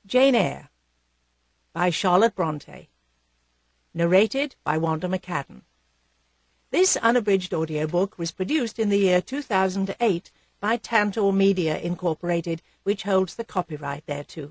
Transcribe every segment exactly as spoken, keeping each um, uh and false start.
Jane Eyre by Charlotte Bronte. Narrated by Wanda McCadden. This unabridged audiobook was produced in the year two thousand eight by Tantor Media, Incorporated, which holds the copyright thereto.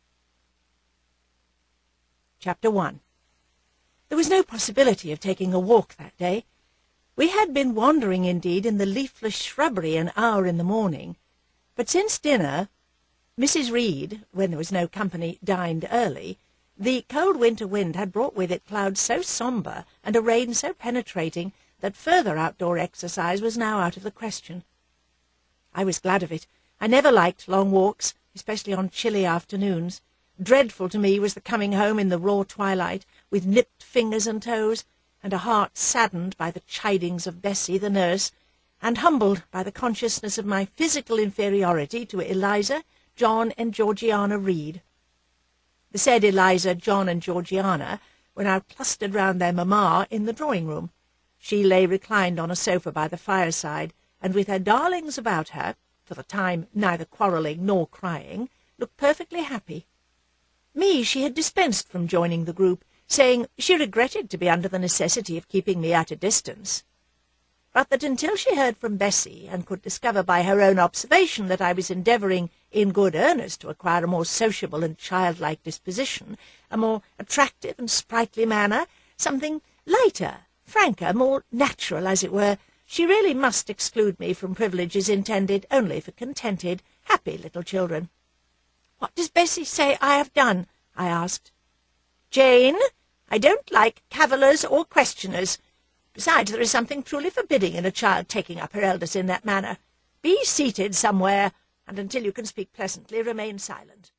Chapter one. There was no possibility of taking a walk that day. We had been wandering, indeed, in the leafless shrubbery an hour in the morning, but since dinner, Missus Reed, when there was no company, dined early. The cold winter wind had brought with it clouds so sombre and a rain so penetrating that further outdoor exercise was now out of the question. I was glad of it. I never liked long walks, especially on chilly afternoons. Dreadful to me was the coming home in the raw twilight, with nipped fingers and toes, and a heart saddened by the chidings of Bessie, the nurse, and humbled by the consciousness of my physical inferiority to Eliza, John, and Georgiana Reed. The said Eliza, John, and Georgiana were now clustered round their mamma in the drawing-room. She lay reclined on a sofa by the fireside, and with her darlings about her, for the time neither quarrelling nor crying, looked perfectly happy. Me she had dispensed from joining the group, saying she regretted to be under the necessity of keeping me at a distance, but that until she heard from Bessie, and could discover by her own observation that I was endeavouring in good earnest to acquire a more sociable and childlike disposition, a more attractive and sprightly manner, something lighter, franker, more natural, as it were, she really must exclude me from privileges intended only for contented, happy little children. "What does Bessie say I have done?" I asked. "Jane, I don't like cavillers or questioners. Besides, there is something truly forbidding in a child taking up her elders in that manner. Be seated somewhere, and until you can speak pleasantly, remain silent."